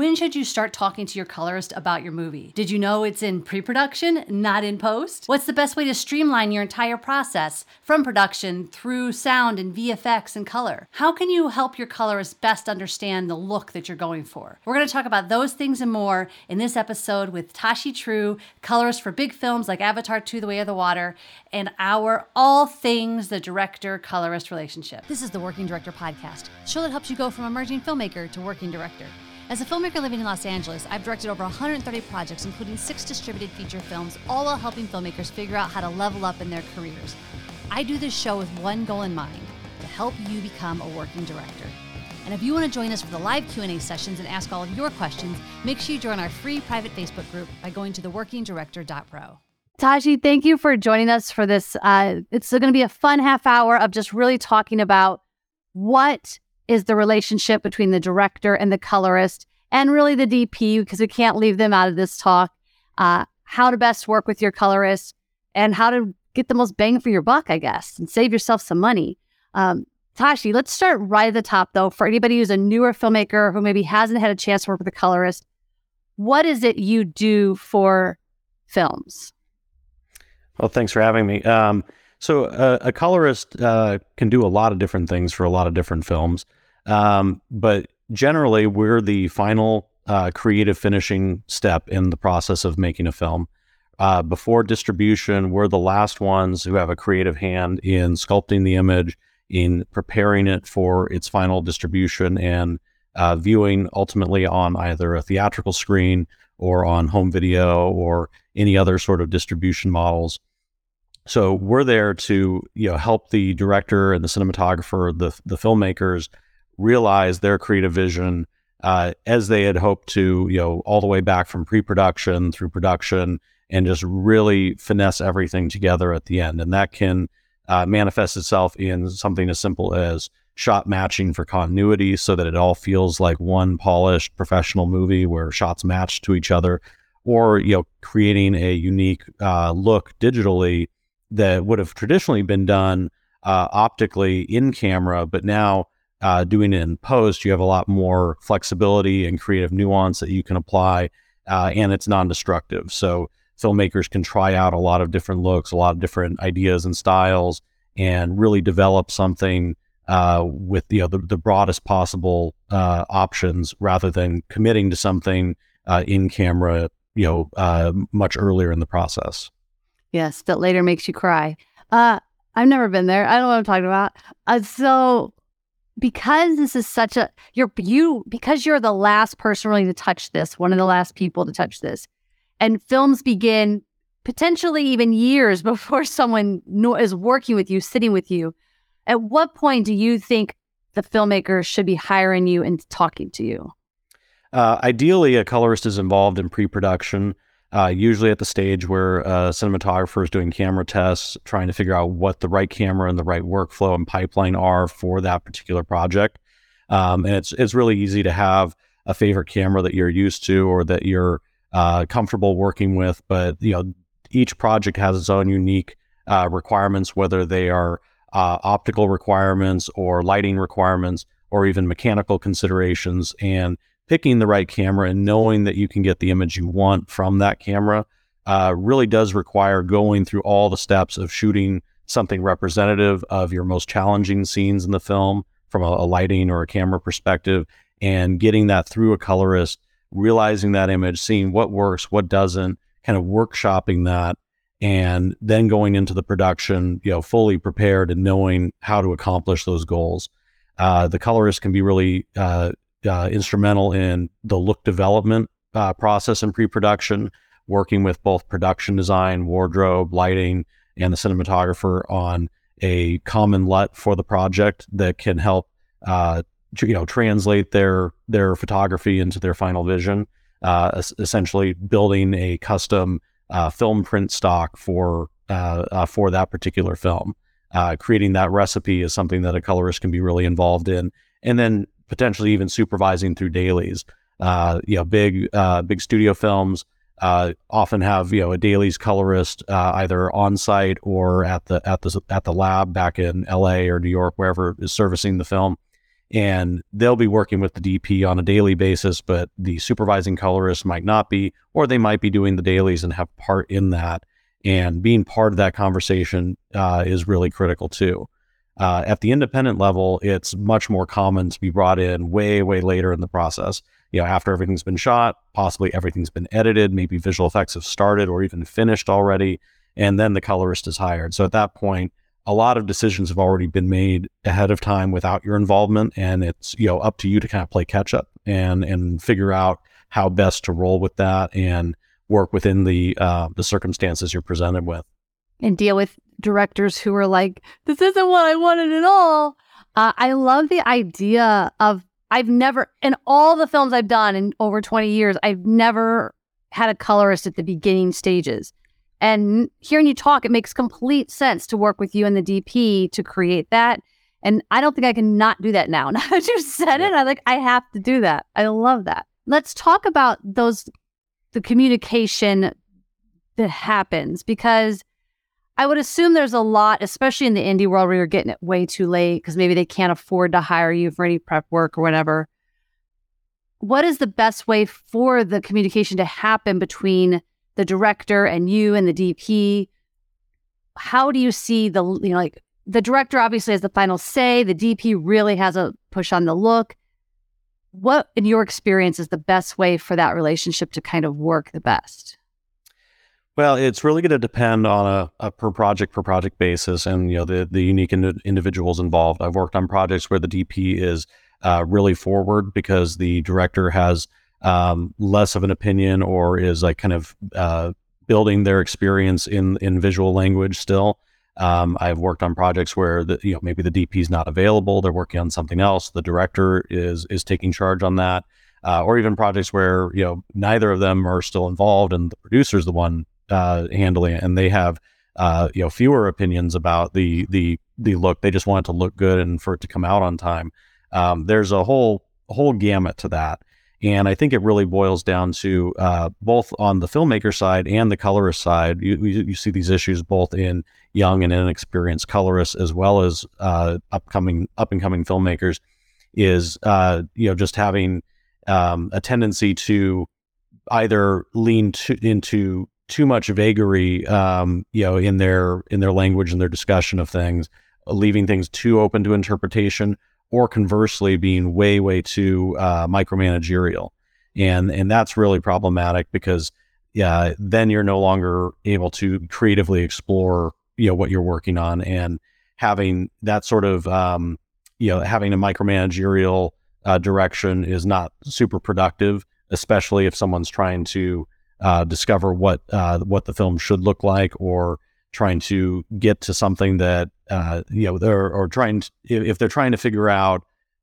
When should you start talking to your colorist about your movie? Did you know it's in pre-production, not in post? What's the best way to streamline your entire process from production through sound and VFX and color? How can you help your colorist best understand the look that you're going for? We're going to talk about those things and more in this episode with Tashi True, colorist for big films like Avatar 2: The Way of the Water, and our all things the director-colorist relationship. This is the Working Director Podcast, the show that helps you go from emerging filmmaker to working director. As a filmmaker living in Los Angeles, I've directed over 130 projects, including 6 distributed feature films, all while helping filmmakers figure out how to level up in their careers. I do this show with one goal in mind, to help you become a working director. And if you want to join us for the live Q&A sessions and ask all of your questions, make sure you join our free private Facebook group by going to theworkingdirector.pro. Tashi, thank you for joining us for this. It's going to be a fun half hour of just really talking about what is the relationship between the director and the colorist, and really the DP, because we can't leave them out of this talk, how to best work with your colorist, and how to get the most bang for your buck, I guess, and save yourself some money. Tashi, let's start right at the top, though. For anybody who's a newer filmmaker who maybe hasn't had a chance to work with a colorist, what is it you do for films? Well, thanks for having me. So a colorist can do a lot of different things for a lot of different films. But generally, we're the final creative finishing step in the process of making a film. Before distribution, we're the last ones who have a creative hand in sculpting the image, in preparing it for its final distribution and viewing ultimately on either a theatrical screen or on home video or any other sort of distribution models. So we're there to help the director and the cinematographer, the filmmakers, realize their creative vision as they had hoped to, all the way back from pre-production through production, and just really finesse everything together at the end. And that can manifest itself in something as simple as shot matching for continuity, so that it all feels like one polished professional movie where shots match to each other, or creating a unique look digitally that would have traditionally been done optically in camera, but now doing it in post, you have a lot more flexibility and creative nuance that you can apply, and it's non-destructive. So filmmakers can try out a lot of different looks, a lot of different ideas and styles, and really develop something with the broadest possible options, rather than committing to something in camera much earlier in the process. Yes, that later makes you cry. I've never been there. I don't know what I'm talking about. So because this is such a, because you're the last person really to touch this, one of the last people to touch this, and films begin potentially even years before someone is working with you, sitting with you, at what point do you think the filmmaker should be hiring you and talking to you? Ideally, a colorist is involved in pre-production, usually at the stage where a cinematographer is doing camera tests, trying to figure out what the right camera and the right workflow and pipeline are for that particular project. And it's really easy to have a favorite camera that you're used to or that you're comfortable working with, but each project has its own unique requirements, whether they are optical requirements or lighting requirements or even mechanical considerations. And picking the right camera and knowing that you can get the image you want from that camera really does require going through all the steps of shooting something representative of your most challenging scenes in the film from a lighting or a camera perspective, and getting that through a colorist, realizing that image, seeing what works, what doesn't, kind of workshopping that, and then going into the production, fully prepared and knowing how to accomplish those goals. The colorist can be really instrumental in the look development process and pre-production, working with both production design, wardrobe, lighting, and the cinematographer on a common LUT for the project that can help translate their photography into their final vision, essentially building a custom film print stock for that particular film. Creating that recipe is something that a colorist can be really involved in, and then potentially even supervising through dailies. Big studio films often have a dailies colorist either on site or at the lab back in LA or New York, wherever is servicing the film. and they'll be working with the DP on a daily basis, but the supervising colorist might not be, or they might be doing the dailies and have part in that. And being part of that conversation is really critical too. At the independent level, it's much more common to be brought in way, way later in the process. After everything's been shot, possibly everything's been edited, maybe visual effects have started or even finished already, and then the colorist is hired. So at that point, a lot of decisions have already been made ahead of time without your involvement, and it's up to you to kind of play catch up and figure out how best to roll with that and work within the circumstances you're presented with, and deal with directors who are like, "This isn't what I wanted at all." I love the idea of in all the films I've done in over 20 years, I've never had a colorist at the beginning stages. And hearing you talk, it makes complete sense to work with you and the DP to create that. And I don't think I can not do that now. Now that you said it, I have to do that. I love that. Let's talk about the communication that happens, because I would assume there's a lot, especially in the indie world, where you're getting it way too late because maybe they can't afford to hire you for any prep work or whatever. What is the best way for the communication to happen between the director and you and the DP? How do you see the director obviously has the final say, the DP really has a push on the look. What, in your experience, is the best way for that relationship to kind of work the best? Well, it's really going to depend on a per project basis, and the unique individuals involved. I've worked on projects where the DP is really forward because the director has less of an opinion, or is kind of building their experience in visual language still. I've worked on projects where maybe the DP is not available; they're working on something else. The director is taking charge on that, or even projects where neither of them are still involved, and the producer is the one handling it, and they have fewer opinions about the look. They just want it to look good and for it to come out on time. There's a whole gamut to that. And I think it really boils down to both on the filmmaker side and the colorist side. You see these issues both in young and inexperienced colorists, as well as up and coming filmmakers, is just having a tendency to either lean into too much vagary in their language and their discussion of things, leaving things too open to interpretation, or conversely being way, way too micromanagerial. And that's really problematic, because then you're no longer able to creatively explore what you're working on, and having that sort of having a micromanagerial direction is not super productive, especially if someone's trying to discover what the film should look like, or trying to get to something that if they're trying to figure out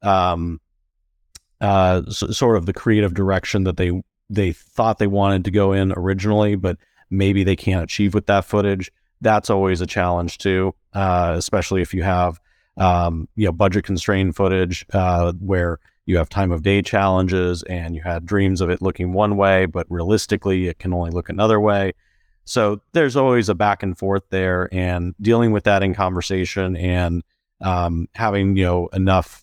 sort of the creative direction that they thought they wanted to go in originally, but maybe they can't achieve with that footage. That's always a challenge too, especially if you have budget constrained footage where you have time of day challenges and you had dreams of it looking one way, but realistically it can only look another way. So there's always a back and forth there, and dealing with that in conversation, and having enough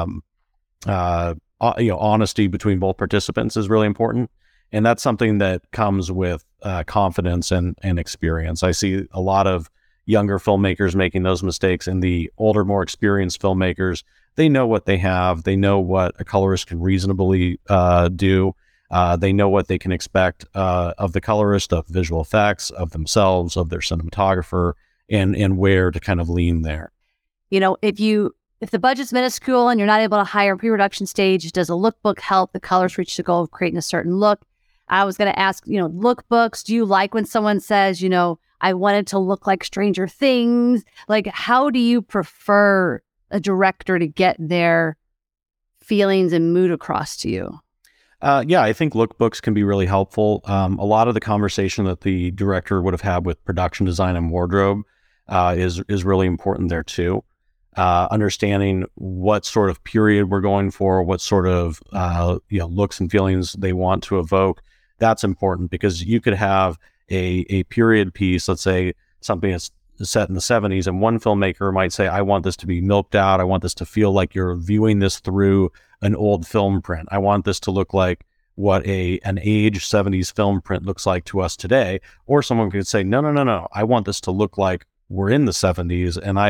honesty between both participants is really important. And that's something that comes with confidence and experience. I see a lot of younger filmmakers making those mistakes, and the older, more experienced filmmakers, they know what they have. They know what a colorist can reasonably do. They know what they can expect of the colorist, of visual effects, of themselves, of their cinematographer, and where to kind of lean there. If the budget's minuscule and you're not able to hire a pre-production stage, does a lookbook help the colorist reach the goal of creating a certain look? I was going to ask, lookbooks, do you like when someone says, I wanted to look like Stranger Things? Like, how do you prefer a director to get their feelings and mood across to you? I think lookbooks can be really helpful. A lot of the conversation that the director would have had with production design and wardrobe is really important there too. Understanding what sort of period we're going for, what sort of looks and feelings they want to evoke. That's important, because you could have a period piece, let's say something that's set in the 70s, and one filmmaker might say, I want this to be milked out. I want this to feel like you're viewing this through an old film print. I want this to look like what an aged 70s film print looks like to us today. Or someone could say, no. I want this to look like we're in the 70s, and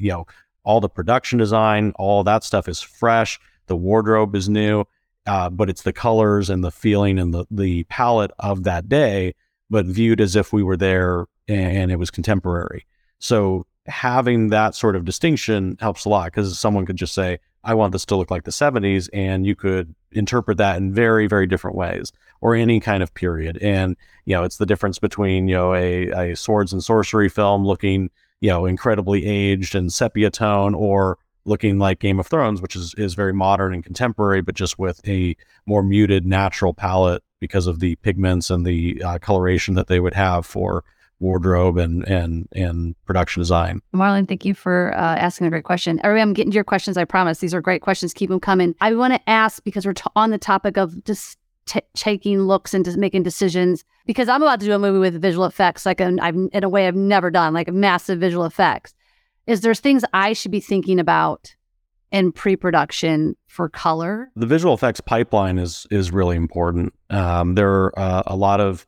all the production design, all that stuff is fresh. The wardrobe is new, but it's the colors and the feeling and the palette of that day, but viewed as if we were there and it was contemporary. So having that sort of distinction helps a lot, because someone could just say, I want this to look like the 70s, and you could interpret that in very, very different ways, or any kind of period. And, it's the difference between, a swords and sorcery film looking, incredibly aged and sepia tone, or looking like Game of Thrones, which is very modern and contemporary, but just with a more muted natural palette because of the pigments and the coloration that they would have for wardrobe and production design. Marlon, thank you for asking a great question. Everybody, I'm getting to your questions, I promise. These are great questions. Keep them coming. I want to ask, because we're on the topic of just taking looks and just making decisions, because I'm about to do a movie with visual effects, like in a way I've never done, like massive visual effects. Is there things I should be thinking about in pre-production for color? The visual effects pipeline is really important. There are a lot of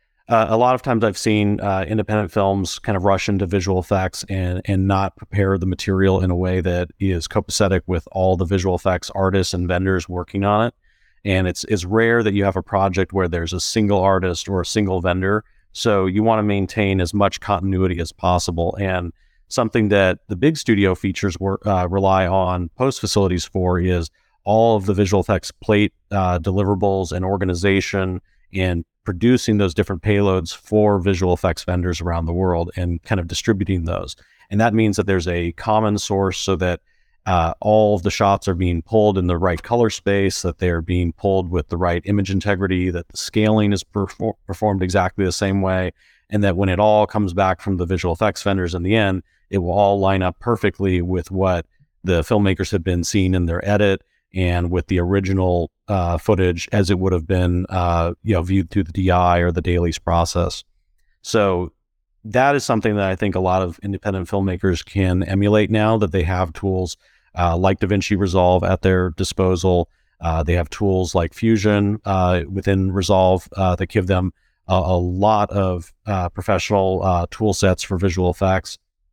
times I've seen independent films kind of rush into visual effects and not prepare the material in a way that is copacetic with all the visual effects artists and vendors working on it. And it's rare that you have a project where there's a single artist or a single vendor. So you want to maintain as much continuity as possible. And something that the big studio features rely on post facilities for is all of the visual effects plate deliverables and organization, and producing those different payloads for visual effects vendors around the world and kind of distributing those. And that means that there's a common source, so that all of the shots are being pulled in the right color space, that they're being pulled with the right image integrity, that the scaling is performed exactly the same way, and that when it all comes back from the visual effects vendors in the end, it will all line up perfectly with what the filmmakers had been seeing in their edit and with the original footage as it would have been viewed through the DI or the dailies process. So that is something that I think a lot of independent filmmakers can emulate now that they have tools like DaVinci Resolve at their disposal. They have tools like Fusion within Resolve that give them a lot of professional tool sets for visual effects.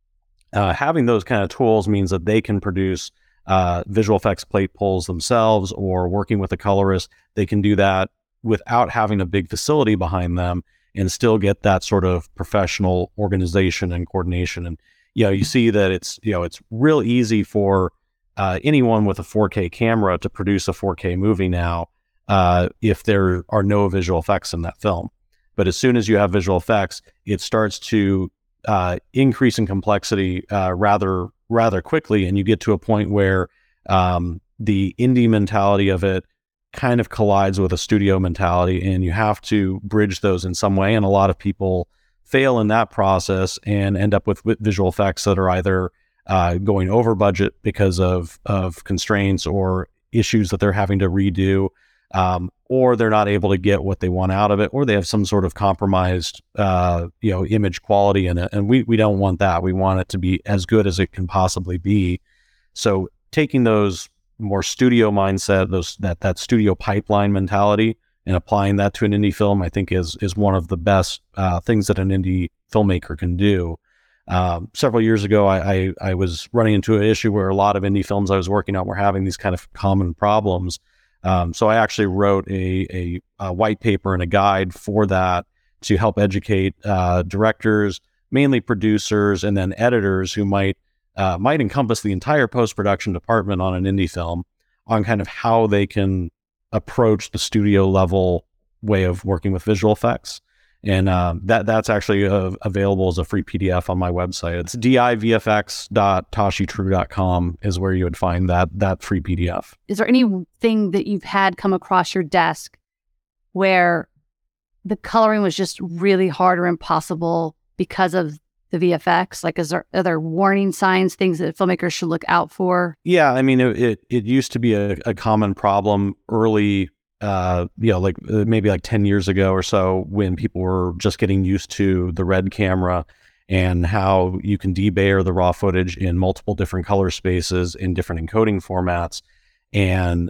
Having those kind of tools means that they can produce visual effects plate pulls themselves, or working with a colorist, they can do that without having a big facility behind them and still get that sort of professional organization and coordination. And, you see that it's real easy for anyone with a 4K camera to produce a 4K movie now if there are no visual effects in that film. But as soon as you have visual effects, it starts to increase in complexity rather quickly, and you get to a point where the indie mentality of it kind of collides with a studio mentality, and you have to bridge those in some way. And a lot of people fail in that process and end up with visual effects that are either going over budget because of constraints or issues that they're having to redo, or they're not able to get what they want out of it, or they have some sort of compromised, image quality in it. And we don't want that. We want it to be as good as it can possibly be. So taking those more studio mindset, that studio pipeline mentality, and applying that to an indie film, I think is one of the best things that an indie filmmaker can do. Several years ago, I was running into an issue where a lot of indie films I was working on were having these kind of common problems. So I actually wrote a white paper and a guide for that to help educate directors, mainly producers, and then editors who might encompass the entire post-production department on an indie film, on kind of how they can approach the studio level way of working with visual effects. And that's actually available as a free PDF on my website. It's divfx.toshitrue.com is where you would find that free PDF. Is there anything that you've had come across your desk where the coloring was just really hard or impossible because of the VFX? Like, are there warning signs, things that filmmakers should look out for? Yeah, I mean, it used to be a common problem early, maybe like 10 years ago or so, when people were just getting used to the RED camera. and how you can debayer the raw footage in multiple different color spaces in different encoding formats. And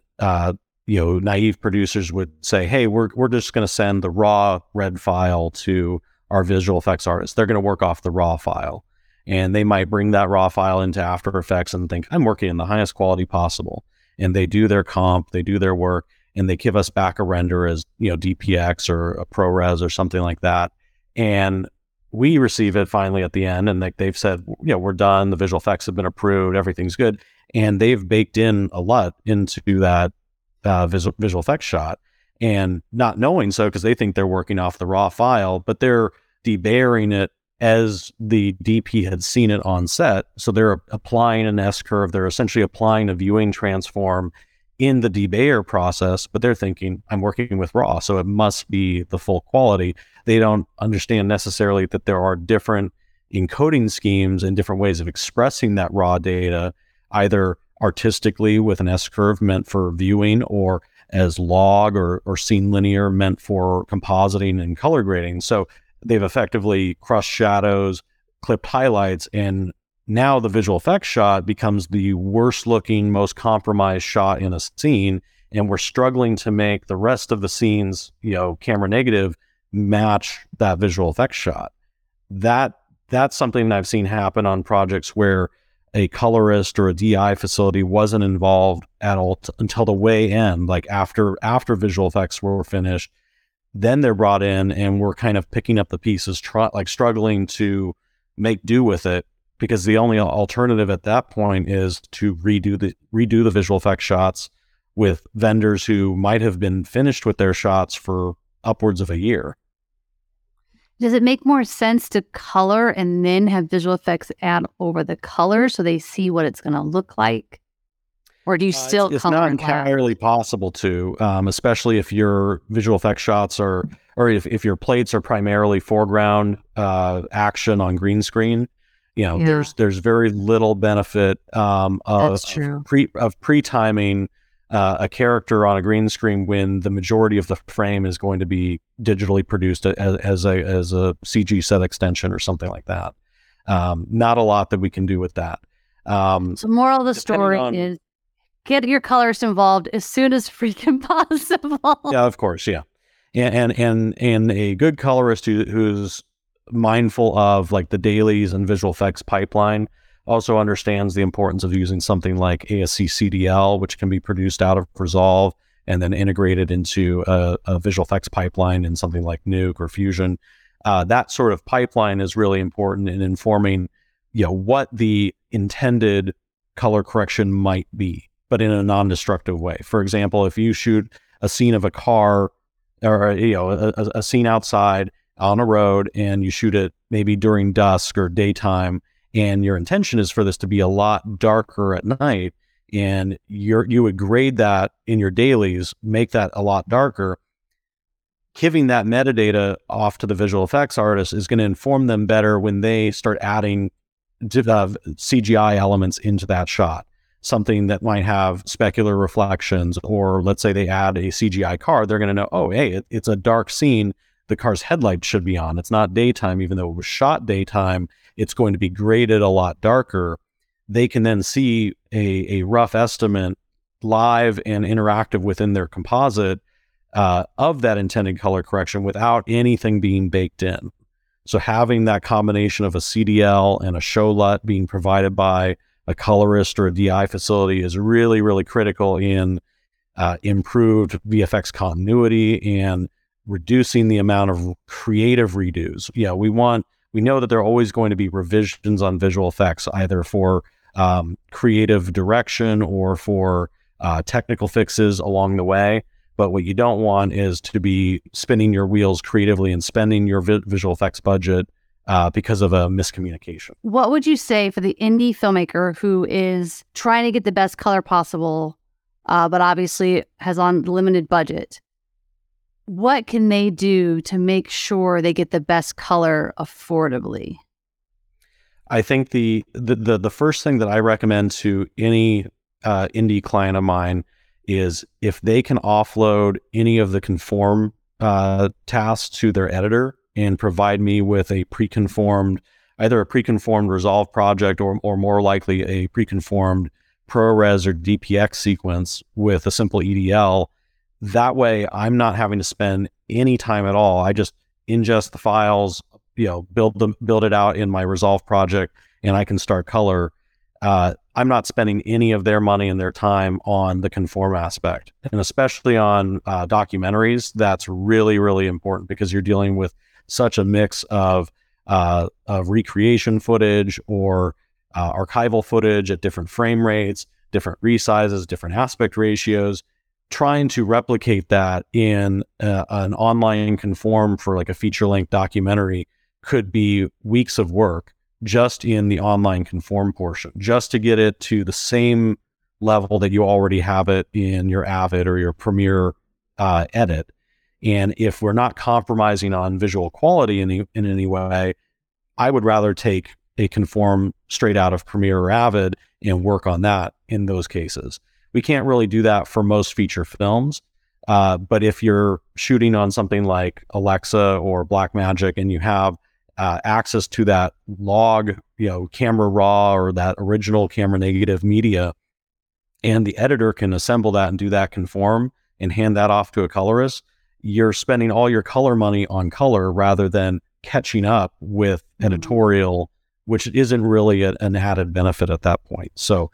naive producers would say, hey, we're just going to send the raw red file to our visual effects artists. They're going to work off the raw file. And they might bring that raw file into After Effects and think, I'm working in the highest quality possible. And they do their comp, they do their work, and they give us back a render as, DPX or a ProRes or something like that. And we receive it finally at the end, and they've said, we're done. The visual effects have been approved. Everything's good. And they've baked in a LUT into that visual effects shot, and not knowing so, because they think they're working off the raw file, but they're debayering it as the DP had seen it on set. So they're applying an S-curve. They're essentially applying a viewing transform in the debayer process, but they're thinking, I'm working with raw, so it must be the full quality. They don't understand necessarily that there are different encoding schemes and different ways of expressing that raw data, either artistically with an S-curve meant for viewing, or as log or scene linear meant for compositing and color grading. So they've effectively crushed shadows, clipped highlights, and now the visual effects shot becomes the worst looking, most compromised shot in a scene. And we're struggling to make the rest of the scenes, camera negative, match that visual effects shot. That's something that I've seen happen on projects where a colorist or a DI facility wasn't involved at all until the way end, like after visual effects were finished. Then they're brought in, and we're kind of picking up the pieces, struggling to make do with it, because the only alternative at that point is to redo the visual effects shots with vendors who might have been finished with their shots for upwards of a year. Does it make more sense to color and then have visual effects add over the color so they see what it's going to look like? Or do you still it's color not and color? entirely possible to, especially if your visual effects shots or if your plates are primarily foreground action on green screen. There's very little benefit of pre-timing a character on a green screen when the majority of the frame is going to be digitally produced as a CG set extension or something like that. Not a lot that we can do with that. So moral of the story is get your colorist involved as soon as freaking possible. Yeah, of course. Yeah. And a good colorist who's mindful of like the dailies and visual effects pipeline also understands the importance of using something like ASC CDL, which can be produced out of Resolve and then integrated into a visual effects pipeline in something like Nuke or Fusion. That sort of pipeline is really important in informing, what the intended color correction might be, but in a non-destructive way. For example, if you shoot a scene of a car or a scene outside on a road, and you shoot it maybe during dusk or daytime, and your intention is for this to be a lot darker at night, and you would grade that in your dailies, make that a lot darker, giving that metadata off to the visual effects artist is going to inform them better when they start adding CGI elements into that shot. Something that might have specular reflections, or let's say they add a CGI car, they're going to know, oh, hey, it's a dark scene. The car's headlights should be on. It's not daytime, even though it was shot daytime. It's going to be graded a lot darker. They can then see a rough estimate live and interactive within their composite of that intended color correction without anything being baked in. So having that combination of a CDL and a show LUT being provided by a colorist or a DI facility is really, really critical in improved VFX continuity and reducing the amount of creative redos. We know that there are always going to be revisions on visual effects, either for creative direction or for technical fixes along the way. But what you don't want is to be spinning your wheels creatively and spending your visual effects budget because of a miscommunication. What would you say for the indie filmmaker who is trying to get the best color possible, but obviously has on limited budget? What can they do to make sure they get the best color affordably? I think the first thing that I recommend to any indie client of mine is if they can offload any of the conform tasks to their editor and provide me with a pre-conformed either a preconformed Resolve project or more likely a preconformed ProRes or DPX sequence with a simple EDL. That way, I'm not having to spend any time at all. I just ingest the files, build it out in my Resolve project, and I can start color. I'm not spending any of their money and their time on the conform aspect. And especially on documentaries, that's really, really important because you're dealing with such a mix of recreation footage or archival footage at different frame rates, different resizes, different aspect ratios. Trying to replicate that in an online conform for like a feature-length documentary could be weeks of work just in the online conform portion, just to get it to the same level that you already have it in your Avid or your Premiere edit. And if we're not compromising on visual quality in any way, I would rather take a conform straight out of Premiere or Avid and work on that in those cases. We can't really do that for most feature films. But if you're shooting on something like Alexa or Blackmagic and you have access to that log, camera raw or that original camera negative media, and the editor can assemble that and do that conform and hand that off to a colorist, you're spending all your color money on color rather than catching up with editorial, which isn't really an added benefit at that point. So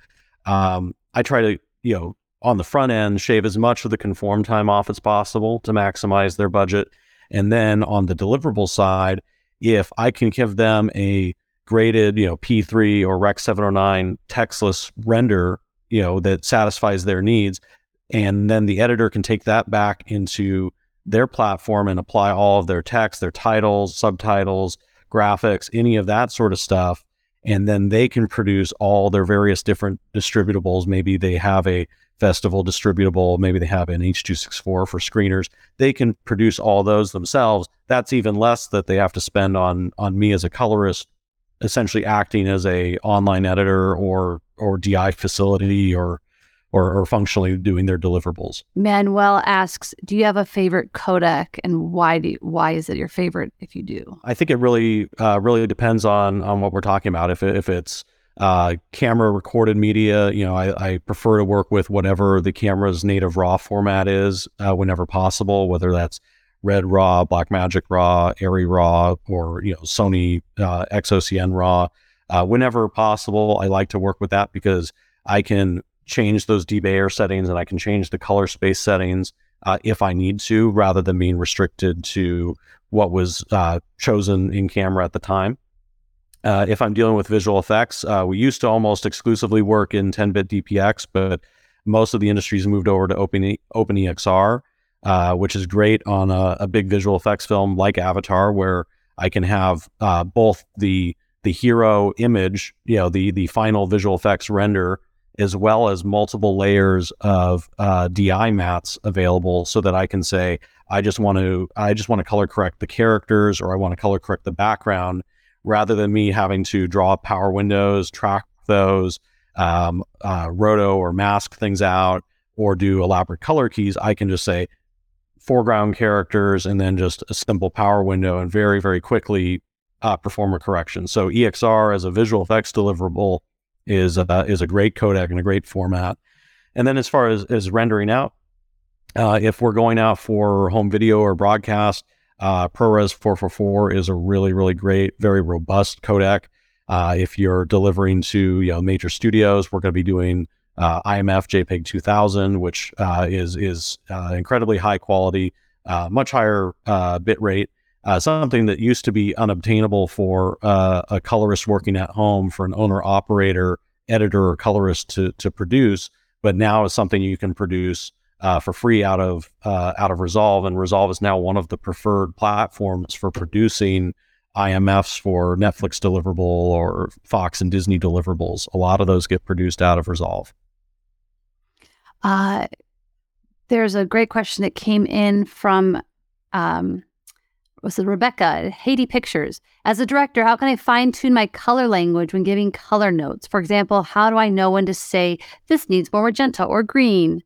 I try to, on the front end, shave as much of the conform time off as possible to maximize their budget. And then on the deliverable side, if I can give them a graded, P3 or Rec 709 textless render, that satisfies their needs, and then the editor can take that back into their platform and apply all of their text, their titles, subtitles, graphics, any of that sort of stuff. And then they can produce all their various different distributables. Maybe they have a festival distributable, maybe they have an H.264 for screeners. They can produce all those themselves. That's even less that they have to spend on me as a colorist, essentially acting as a online editor or DI facility or functionally doing their deliverables. Manuel asks, do you have a favorite codec, and why is it your favorite if you do? I think it really depends on what we're talking about. If it's camera recorded media, I prefer to work with whatever the camera's native RAW format is whenever possible, whether that's Red RAW, Blackmagic RAW, Arri RAW, or Sony XOCN RAW. Whenever possible, I like to work with that because I can change those debayer settings and I can change the color space settings if I need to, rather than being restricted to what was chosen in camera at the time. If I'm dealing with visual effects, we used to almost exclusively work in 10-bit DPX, but most of the industry's moved over to OpenEXR, which is great on a big visual effects film like Avatar, where I can have both the hero image, the final visual effects render, as well as multiple layers of DI mats available, so that I can say, I just want to color correct the characters, or I want to color correct the background, rather than me having to draw power windows, track those, roto or mask things out, or do elaborate color keys. I can just say foreground characters and then just a simple power window and very, very quickly perform a correction. So EXR as a visual effects deliverable is a great codec and a great format. And then as far as rendering out, if we're going out for home video or broadcast, ProRes 444 is a really, really great, very robust codec. If you're delivering to major studios, we're going to be doing IMF JPEG 2000, which is incredibly high quality, much higher bit rate. Something that used to be unobtainable for a colorist working at home, for an owner-operator, editor, or colorist to produce, but now is something you can produce for free out of Resolve. And Resolve is now one of the preferred platforms for producing IMFs for Netflix deliverable or Fox and Disney deliverables. A lot of those get produced out of Resolve. There's a great question that came in from was it Rebecca at Haiti Pictures. As a director, how can I fine-tune my color language when giving color notes? For example, how do I know when to say this needs more magenta or green?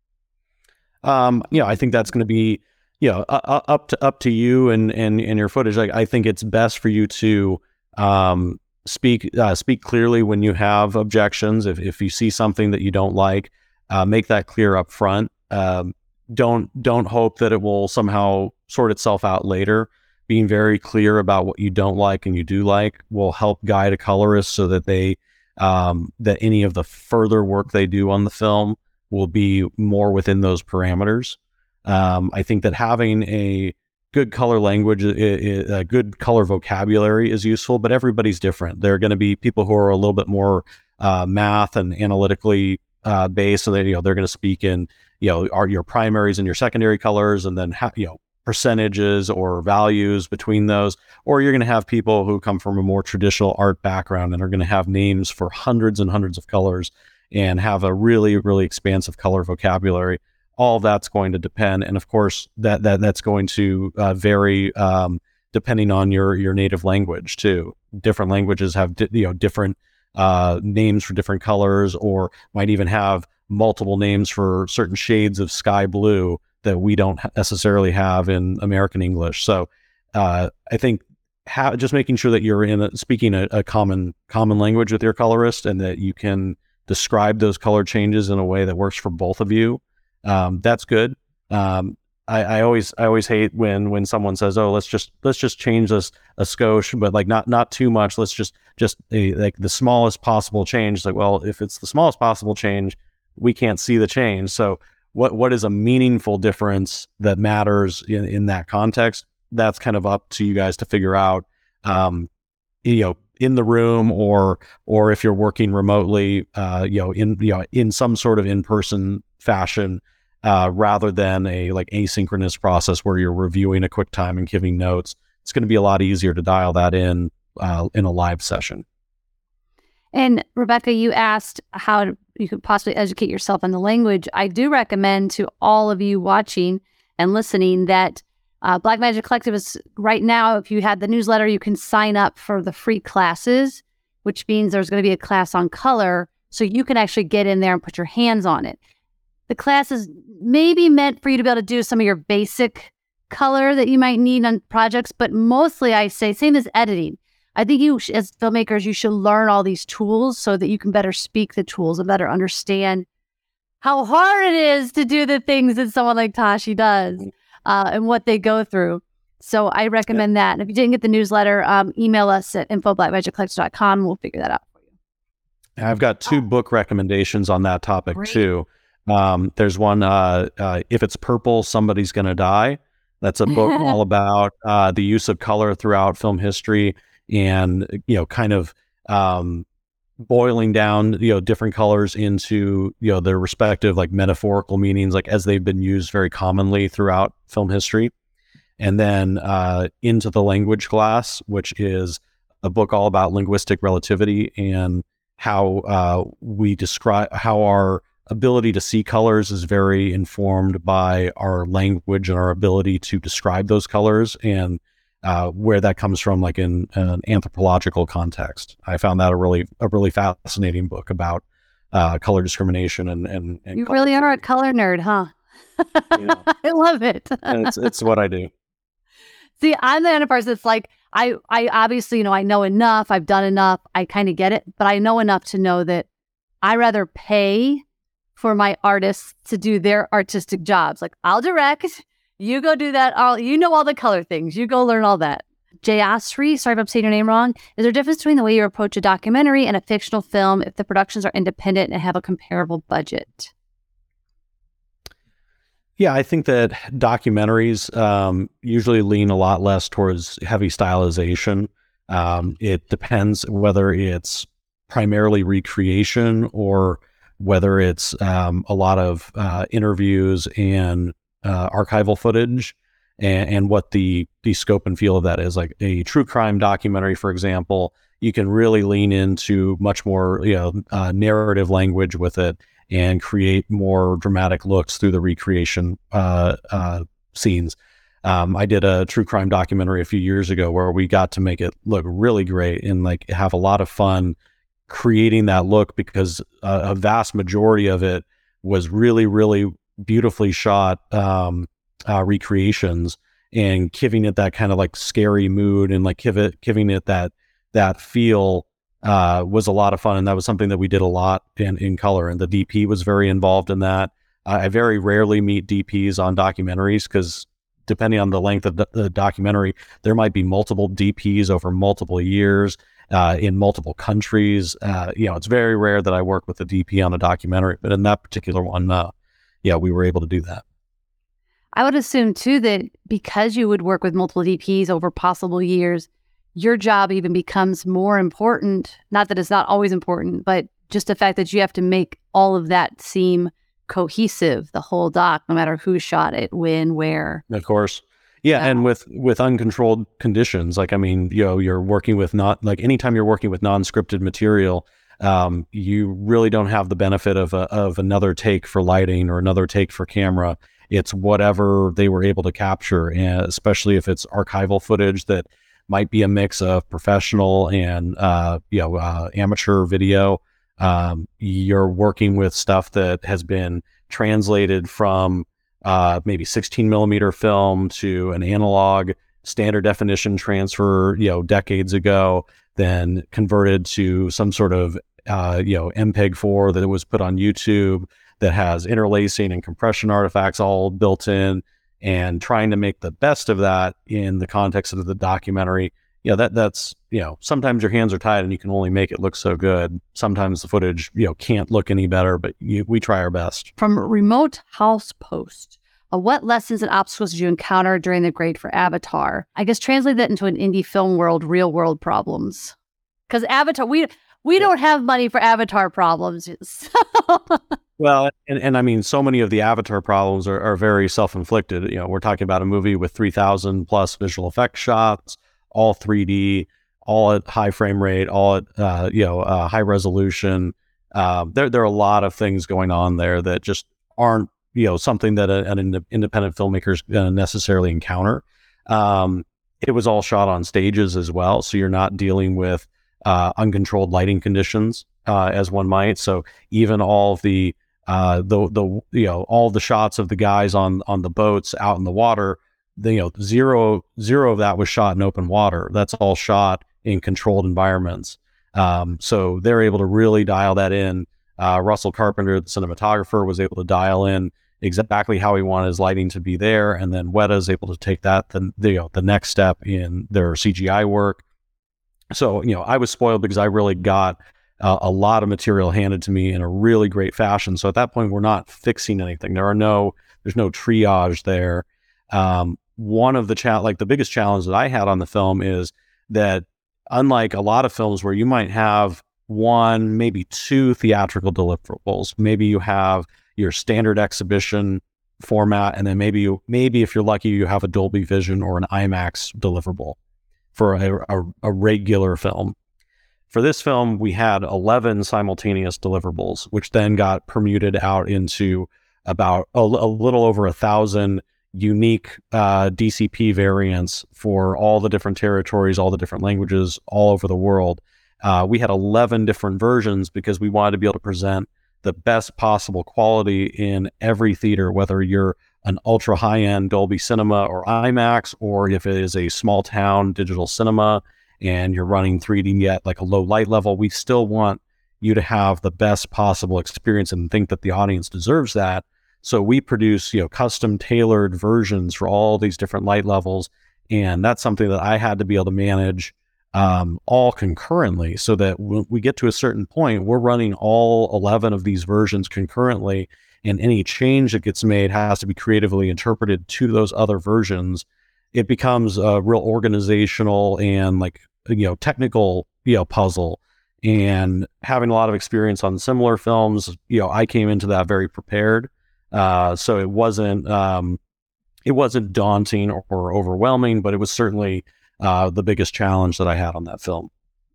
I think that's going to be up to you and your footage. Like, I think it's best for you to Speak clearly when you have objections. If you see something that you don't like, make that clear up front. Don't hope that it will somehow sort itself out later. Being very clear about what you don't like and you do like will help guide a colorist so that that any of the further work they do on the film will be more within those parameters. I think that having a good color language, a good color vocabulary is useful, but everybody's different. There are going to be people who are a little bit more math and analytically based, so they're going to speak in are your primaries and your secondary colors, and then percentages or values between those. Or you're going to have people who come from a more traditional art background and are going to have names for hundreds and hundreds of colors and have a really, really expansive color vocabulary. All that's going to depend. And of course, that's going to vary depending on your native language too. Different languages have different names for different colors, or might even have multiple names for certain shades of sky blue that we don't necessarily have in American English. So I think just making sure that you're speaking a common language with your colorist, and that you can describe those color changes in a way that works for both of you. That's good. I always hate when someone says, "Oh, let's just change this a skosh," but like not too much. Let's just like the smallest possible change. It's like, well, if it's the smallest possible change, we can't see the change. So what is a meaningful difference that matters in that context? That's kind of up to you guys to figure out, in the room, or if you're working remotely, in some sort of in-person fashion, rather than a like asynchronous process where you're reviewing a QuickTime and giving notes. It's going to be a lot easier to dial that in a live session. And Rebecca, you asked how you could possibly educate yourself on the language. I do recommend to all of you watching and listening that Blackmagic Collective is right now, if you had the newsletter, you can sign up for the free classes, which means there's going to be a class on color, so you can actually get in there and put your hands on it. The class is maybe meant for you to be able to do some of your basic color that you might need on projects, but mostly I say, same as editing. I think as filmmakers, you should learn all these tools so that you can better speak the tools and better understand how hard it is to do the things that someone like Tashi does and what they go through. So I recommend that. And if you didn't get the newsletter, email us at info@blackmagiccollective.com. We'll figure that out for you. I've got two book recommendations on that topic too. There's one, If It's Purple, Somebody's Gonna Die. That's a book all about the use of color throughout film history, and kind of boiling down different colors into their respective like metaphorical meanings, like as they've been used very commonly throughout film history. And then Into the Language Glass, which is a book all about linguistic relativity and how we describe how our ability to see colors is very informed by our language and our ability to describe those colors, and where that comes from, like in an anthropological context. I found that a really fascinating book about color discrimination and you really are a color nerd, huh? Yeah. I love it. And it's what I do. See, I'm the kind of person that's like, I obviously, I know enough, I've done enough, I kind of get it, but I know enough to know that I rather pay for my artists to do their artistic jobs. Like, I'll direct, you go do that, all the color things, you go learn all that. Jayasri, sorry if I'm saying your name wrong, is there a difference between the way you approach a documentary and a fictional film if the productions are independent and have a comparable budget? Yeah, I think that documentaries usually lean a lot less towards heavy stylization. It depends whether it's primarily recreation or whether it's a lot of interviews and archival footage, and what the scope and feel of that is. Like a true crime documentary, for example, you can really lean into much more narrative language with it and create more dramatic looks through the recreation scenes. I did a true crime documentary a few years ago where we got to make it look really great and like have a lot of fun creating that look, because a vast majority of it was really, really beautifully shot recreations, and giving it that kind of like scary mood, and like giving it that that feel was a lot of fun. And that was something that we did a lot in color. And the DP was very involved in that. I very rarely meet DPs on documentaries because depending on the length of the documentary, there might be multiple DPs over multiple years in multiple countries. It's very rare that I work with a DP on a documentary, but in that particular one, we were able to do that. I would assume too that because you would work with multiple DPs over possible years, your job even becomes more important. Not that it's not always important, but just the fact that you have to make all of that seem cohesive, the whole doc, no matter who shot it, when, where. Of course. Yeah. And with uncontrolled conditions, you're working with anytime you're working with non-scripted material, you really don't have the benefit of another take for lighting or another take for camera. It's whatever they were able to capture, and especially if it's archival footage that might be a mix of professional and amateur video. You're working with stuff that has been translated from maybe 16 millimeter film to an analog standard definition transfer, decades ago, then converted to some sort of MPEG-4 that was put on YouTube that has interlacing and compression artifacts all built in, and trying to make the best of that in the context of the documentary. That's sometimes your hands are tied and you can only make it look so good. Sometimes the footage, can't look any better, but we try our best. From remote house post, what lessons and obstacles did you encounter during the grade for Avatar? I guess translate that into an indie film world, real world problems. Because Avatar, we don't have money for Avatar problems. Well, and I mean, so many of the Avatar problems are very self-inflicted. We're talking about a movie with 3,000 plus visual effects shots, all 3D, all at high frame rate, all at high resolution. There are a lot of things going on there that just aren't something that an independent filmmaker is going to necessarily encounter. It was all shot on stages as well, so you're not dealing with uncontrolled lighting conditions as one might. So even all of the all the shots of the guys on the boats out in the water, zero of that was shot in open water. That's all shot in controlled environments. So they're able to really dial that in. Russell Carpenter, the cinematographer, was able to dial in exactly how he wanted his lighting to be there, and then Weta is able to take that the next step in their CGI work. So I was spoiled because I really got a lot of material handed to me in a really great fashion. So at that point, we're not fixing anything. There's no triage there. One of the biggest challenge that I had on the film is that, unlike a lot of films where you might have one, maybe two theatrical deliverables, maybe you have your standard exhibition format, and then maybe if you're lucky, you have a Dolby Vision or an IMAX deliverable for a regular film. For this film, we had 11 simultaneous deliverables, which then got permuted out into about a little over 1,000 unique DCP variants for all the different territories, all the different languages all over the world. We had 11 different versions because we wanted to be able to present the best possible quality in every theater, whether you're an ultra high-end Dolby Cinema or IMAX, or if it is a small town digital cinema and you're running 3D at like a low light level. We still want you to have the best possible experience and think that the audience deserves that. So we produce, custom tailored versions for all these different light levels. And that's something that I had to be able to manage all concurrently, so that when we get to a certain point, we're running all 11 of these versions concurrently, and any change that gets made has to be creatively interpreted to those other versions. It becomes a real organizational and technical, puzzle. And having a lot of experience on similar films, I came into that very prepared. So it wasn't daunting or overwhelming, but it was certainly the biggest challenge that I had on that film.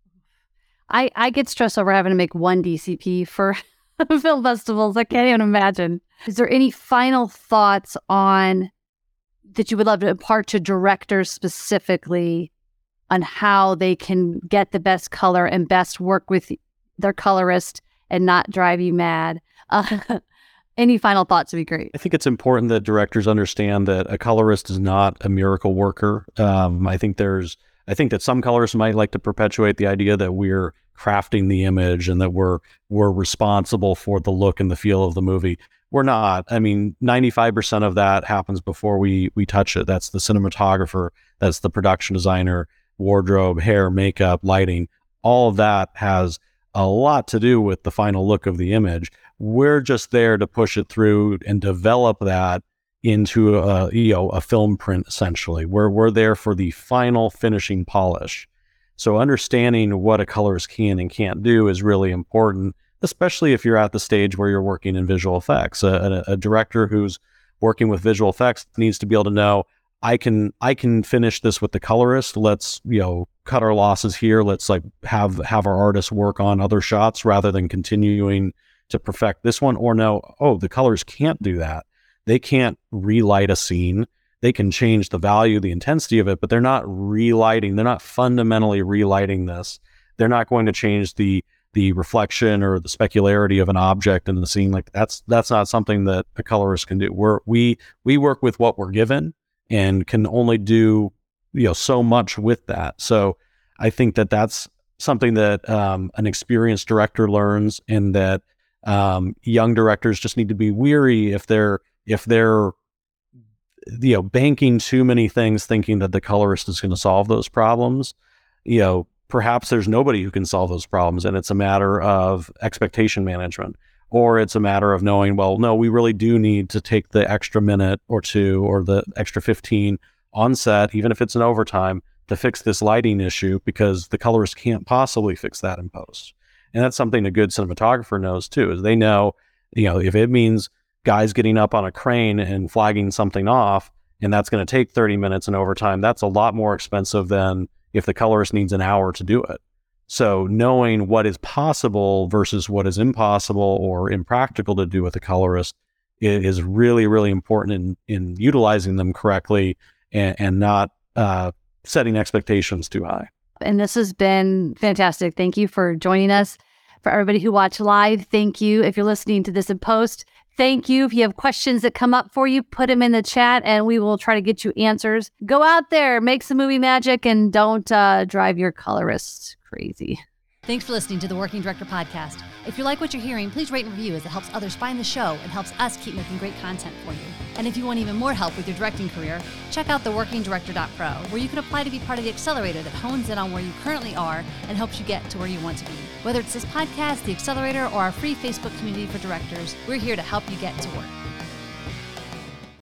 I get stressed over having to make one DCP for film festivals. I can't even imagine. Is there any final thoughts on that you would love to impart to directors specifically on how they can get the best color and best work with their colorist and not drive you mad? Any final thoughts would be great. I think it's important that directors understand that a colorist is not a miracle worker. I think there's I think that some colorists might like to perpetuate the idea that we're crafting the image and that we're responsible for the look and the feel of the movie. We're not. I mean, 95% of that happens before we touch it. That's the cinematographer, that's the production designer, wardrobe, hair, makeup, lighting. All of that has a lot to do with the final look of the image. We're just there to push it through and develop that into a film print, essentially. We're there for the final finishing polish. So understanding what a colorist can and can't do is really important, especially if you're at the stage where you're working in visual effects. A director who's working with visual effects needs to be able to know, I can finish this with the colorist. Let's, cut our losses here. Let's have our artists work on other shots rather than continuing to perfect this one. Or no, the colorist can't do that. They can't relight a scene. They can change the value, the intensity of it, but they're not relighting. They're not fundamentally relighting this. They're not going to change the reflection or the specularity of an object in the scene. Like that's not something that a colorist can do. We work with what we're given and can only do so much with that. So I think that that's something that an experienced director learns, and that young directors just need to be weary if they're banking too many things thinking that the colorist is going to solve those problems. Perhaps there's nobody who can solve those problems, and it's a matter of expectation management, or it's a matter of knowing, well, no, we really do need to take the extra minute or two or the extra 15 on set, even if it's an overtime, to fix this lighting issue, because the colorist can't possibly fix that in post. And that's something a good cinematographer knows too, is they know, if it means guys getting up on a crane and flagging something off, and that's going to take 30 minutes in overtime, that's a lot more expensive than if the colorist needs an hour to do it. So knowing what is possible versus what is impossible or impractical to do with a colorist is really, really important in utilizing them correctly and not setting expectations too high. And this has been fantastic. Thank you for joining us. For everybody who watched live, thank you. If you're listening to this in post, thank you. If you have questions that come up for you, put them in the chat and we will try to get you answers. Go out there, make some movie magic, and don't drive your colorists crazy. Thanks for listening to the Working Director Podcast. If you like what you're hearing, please rate and review, as it helps others find the show and helps us keep making great content for you. And if you want even more help with your directing career, check out theworkingdirector.pro, where you can apply to be part of the accelerator that hones in on where you currently are and helps you get to where you want to be. Whether it's this podcast, the accelerator, or our free Facebook community for directors, we're here to help you get to work.